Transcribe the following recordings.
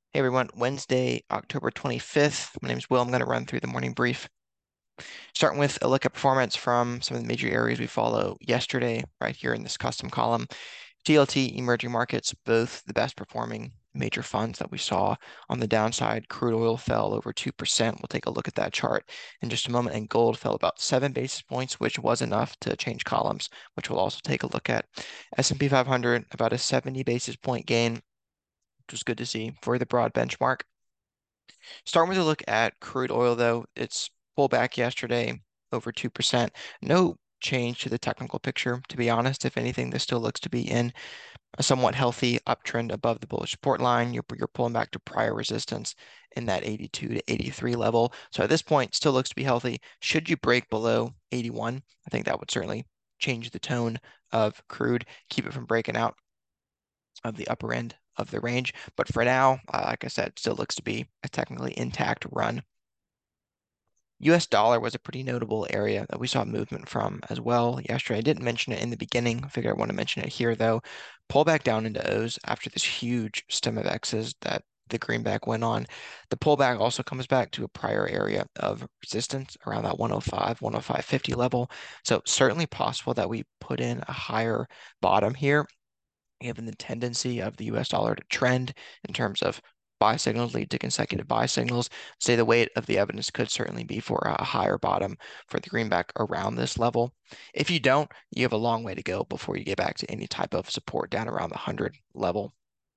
Hey everyone, Wednesday, October 25th. My name is Will. I'm going to run through the morning brief. Starting with a look at performance from some of the major areas we follow yesterday, right here in this custom column. TLT, emerging markets, both the best performing major funds that we saw. On the downside, crude oil fell over 2%. We'll take a look at that chart in just a moment. And gold fell about 7 basis points, which was enough to change columns, which we'll also take a look at. S&P 500, about a 70 basis point gain, which was good to see for the broad benchmark. Starting with a look at crude oil, though, it's pulled back yesterday over 2%. No change to the technical picture, to be honest. If anything, this still looks to be in a somewhat healthy uptrend above the bullish support line. You're pulling back to prior resistance in that 82 to 83 level. So at this point, still looks to be healthy. Should you break below 81, I think that would certainly change the tone of crude, keep it from breaking out of the upper end of the range. But for now, like I said, still looks to be a technically intact run. US dollar was a pretty notable area that we saw movement from as well yesterday. I didn't mention it in the beginning. I figured I want to mention it here though. Pull back down into O's after this huge stem of X's that the greenback went on. The pullback also comes back to a prior area of resistance around that 105, 105.50 level. So certainly possible that we put in a higher bottom here given the tendency of the US dollar to trend in terms of buy signals lead to consecutive buy signals, say the weight of the evidence could certainly be for a higher bottom for the greenback around this level. If you don't, you have a long way to go before you get back to any type of support down around the 100 level.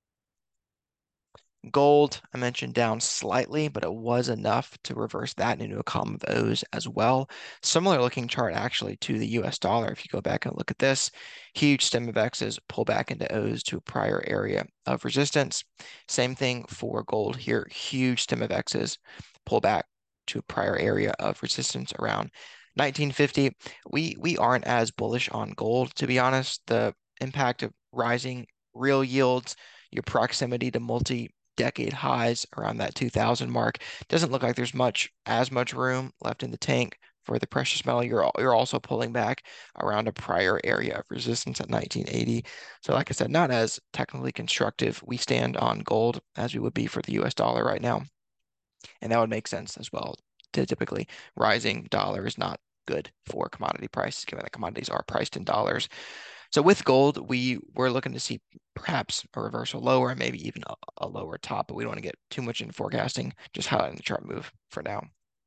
Gold, I mentioned down slightly, but it was enough to reverse that into a column of O's as well. Similar looking chart actually to the US dollar. If you go back and look at this, huge stem of X's pull back into O's to a prior area of resistance. Same thing for gold here, huge stem of X's pull back to a prior area of resistance around 1950. We aren't as bullish on gold, to be honest. The impact of rising real yields, your proximity to multi-decade highs around that 2000 mark. Doesn't look like there's as much room left in the tank for the precious metal. You're also pulling back around a prior area of resistance at 1980. So like I said, not as technically constructive we stand on gold as we would be for the US dollar right now. And that would make sense as well. Typically, rising dollar is not good for commodity prices, given that commodities are priced in dollars. So with gold, we were looking to see perhaps a reversal lower, maybe even a lower top, but we don't want to get too much into forecasting, just highlighting the chart move for now.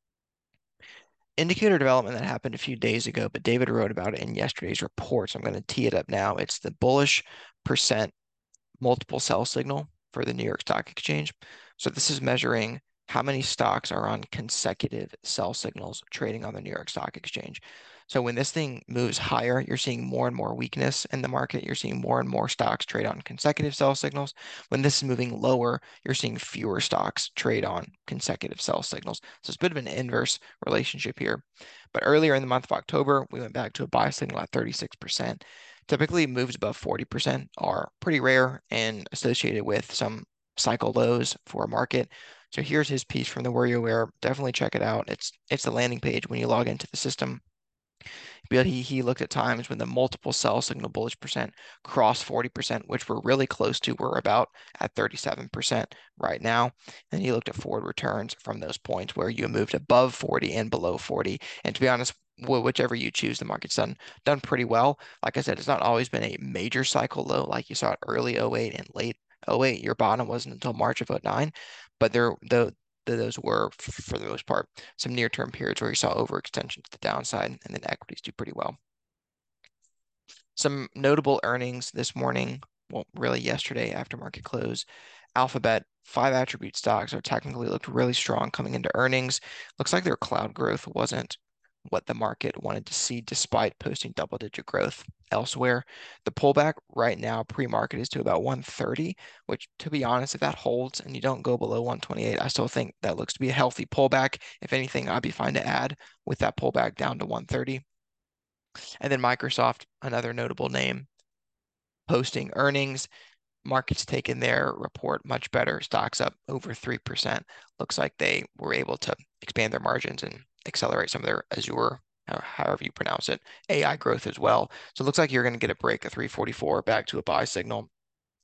Indicator development that happened a few days ago, but David wrote about it in yesterday's report, so I'm going to tee it up now. It's the bullish percent multiple sell signal for the New York Stock Exchange. So this is measuring how many stocks are on consecutive sell signals trading on the New York Stock Exchange. So when this thing moves higher, you're seeing more and more weakness in the market. You're seeing more and more stocks trade on consecutive sell signals. When this is moving lower, you're seeing fewer stocks trade on consecutive sell signals. So it's a bit of an inverse relationship here. But earlier in the month of October, we went back to a buy signal at 36%. Typically, moves above 40% are pretty rare and associated with some cycle lows for a market. So here's his piece from the WarriorWare. Definitely check it out. It's the landing page when you log into the system. But he looked at times when the multiple sell signal bullish percent crossed 40%, which we're really close to. We're about at 37% right now. And he looked at forward returns from those points where you moved above 40 and below 40. And to be honest, whichever you choose, the market's done pretty well. Like I said, it's not always been a major cycle low like you saw at early '08 and late '08. Your bottom wasn't until March of '09, but those were, for the most part, some near-term periods where you saw overextension to the downside, and then equities do pretty well. Some notable earnings this morning, well, really yesterday after market close. Alphabet, five attribute stocks are technically looked really strong coming into earnings. Looks like their cloud growth wasn't what the market wanted to see despite posting double-digit growth elsewhere. The pullback right now pre-market is to about 130, which to be honest, if that holds and you don't go below 128, I still think that looks to be a healthy pullback. If anything, I'd be fine to add with that pullback down to 130. And then Microsoft, another notable name, posting earnings. Markets taken their report much better. Stocks up over 3%. Looks like they were able to expand their margins and accelerate some of their Azure, or however you pronounce it, AI growth as well. So it looks like you're going to get a break of 344 back to a buy signal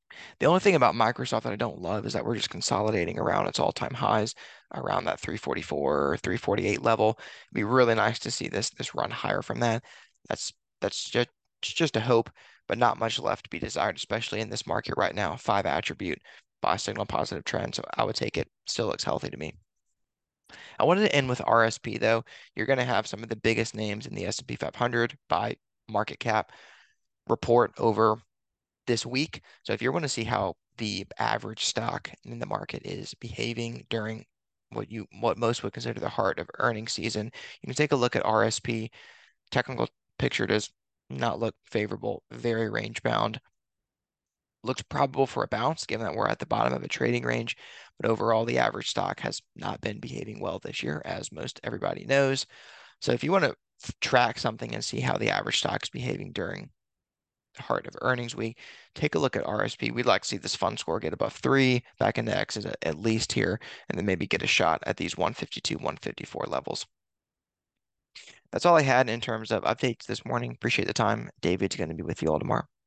The only thing about Microsoft that I don't love is that we're just consolidating around its all-time highs, around that 344 or 348 level. It'd be really nice to see this run higher from that. That's that's just a hope, but not much left to be desired, especially in this market right now. Five attribute, buy signal, positive trend. So I would take it. Still looks healthy to me. I wanted to end with RSP though. You're going to have some of the biggest names in the S&P 500 by market cap report over this week. So if you want to see how the average stock in the market is behaving during what most would consider the heart of earnings season, you can take a look at RSP. Technical picture does not look favorable, very range bound. Looks probable for a bounce given that we're at the bottom of a trading range, but overall the average stock has not been behaving well this year, as most everybody knows. So if you want to track something and see how the average stock is behaving during heart of earnings week, take a look at RSP. We'd like to see this fund score get above 3, back into X at least here, and then maybe get a shot at these 152, 154 levels. That's all I had in terms of updates this morning. Appreciate the time. David's going to be with you all tomorrow.